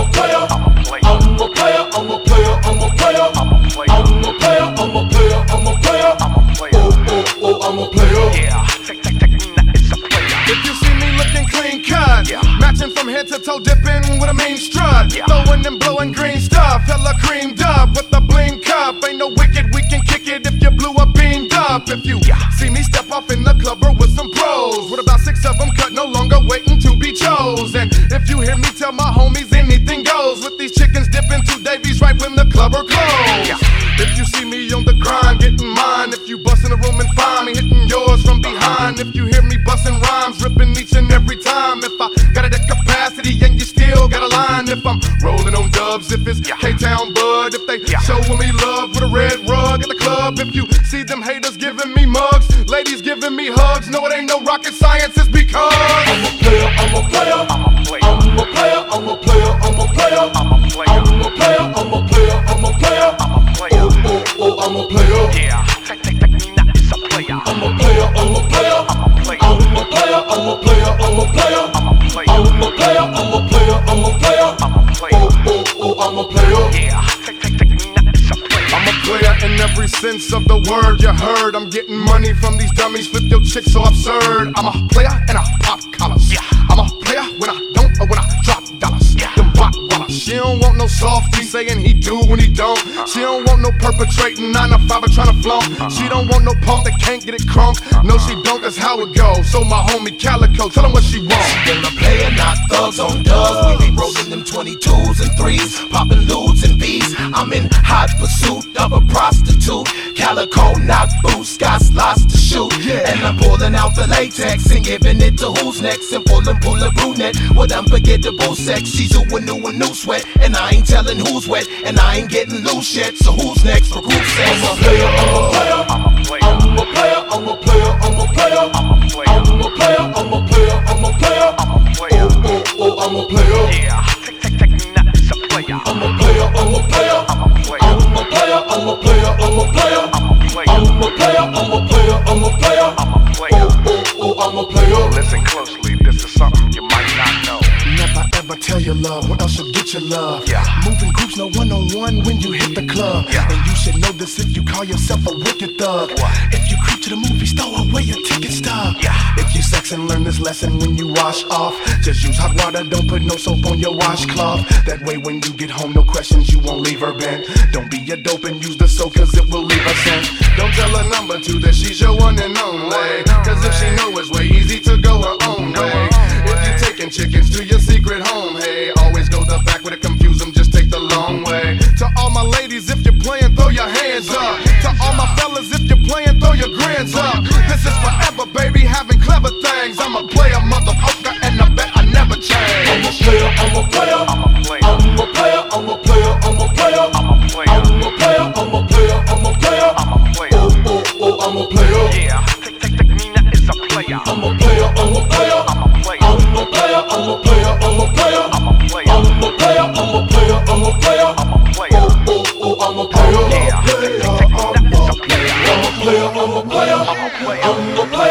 a player. I'm a player. I'm a player. I'm a player. I'm a player. I'm a player. I'm a player. I'm a player. Oh, I'm a player. Yeah, take me now, it's a player. If you see me looking clean cut, Yeah. matching from head to toe, dipping with a mean strut, Yeah. throwing and blowing green stuff, hella creamed up with a bling cup. Ain't no wicked, we can kick it if you blew up beamed up. If you see me step off in the club or with some pros, with about 6 of them cut, no longer waiting to be chosen. If you hear me tell my homies anything goes, with these chickens dipping to Davies right when the club are closed. Yeah. If you see me on the grind, getting mine. If you bust in the room and find me hitting yours from behind. If you hear me busting rhymes, ripping each and every time. If I got it at capacity and you still got a line. If I'm rolling on dubs, if it's K-Town Bud. If they showing me love with a red rug at the club. If you see them haters giving me mugs, ladies giving me hugs. No, it ain't no rocket science, it's because I'm a player. I'm a player. I'm a player. I'm a player. I'm a player. I'm a player. I'm a player. I'm a player. I'm a player. I'm a player. I'm a player. I'm a player. Yeah, take me now, it's a player. I'm a player. I'm a player. I'm a player. I'm a player. I'm a player. I'm a player. I'm a player. I'm a player. I'm a player. I'm a player. I'm a player. I'm a player. Yeah, take me now, it's a player. I'm a player in every sense of the word you heard. I'm getting money from these dummies, flip your chick so absurd. I'm a player and I pop collars. Yeah. I'm a player when I don't or when I drop dollars. Yeah. Them rock wallers. She don't want no softy saying he do when he don't. She don't want no perpetrating 9 to 5 or trying to flaunt. She don't want no punk that can't get it crunk. No, she don't, that's how it goes. So my homie Calico, tell him what she wants. Still a player, not thugs on dubs. We be rolling them 22s and 3s, popping lewds and V's. I'm in hot pursuit of a prostitute. Calico knock boots, got slots to shoot. And I'm pulling out the latex and giving it to who's next. And pull a brunette with unforgettable sex. She's doing new sweat, and I ain't telling who's wet. And I ain't getting loose yet, so who's next for group sex? I'm a player. I'm a player. I'm a player. I'm a player. I'm a player. I'm a player. I'm a player. I'm a player. I'm a player. I'm a player. I'm a player. I'm a player. Yeah, take me now, it's a player. I'm a player. I'm a player. I'm a player. I'm a player. I'm a player. I'm a player. I'm a player. I'm a player. I'm a player. I'm a player. I'm a player. I'm a player. Listen closely, this is something you might not know. Never ever tell your love, or else you'll get your love. Yeah. Moving groups, no one-on-one when you hit the club. Yeah. And you should know this if you call yourself a wicked thug. What? If you creep to the movies, throw away your ticket stub. Yeah. If you sex and learn this lesson when you wash off, just use hot water, don't put no soap on your washcloth. That way when you get home, no questions, you won't leave her bent. Don't be a dope and use the soap, cause it will leave her scent. Don't tell her number 2 that she's your one and only, cause if she know it's way easy to go her own way. If you're taking chickens to your secret home, hey, always go the back way to confuse them, just take the long way. To all my ladies, if you're playing, throw your hands up. To all my fellas, if you're playing, throw your grands up. This is forever, baby, having clever things. I'm a player, motherfucker, and I bet I never change. I'm a player. I'm a player. I'm a player. I'm a player. I'm a player. I'm a player. I'm a player. I'm a player. I'm a player. I'm a player. I'm a player. I'm a player. Yeah, take me now, it's a player. I'm a player. I'm a player. I'm a player. I'm a player. I'm a player. I'm a player. I'm a player. I'm a player. I'm a player. I'm a player. I'm a player. I'm a player. Yeah, take me now, it's a player. I'm a player. I'm a player. I'm a player. I'm a player.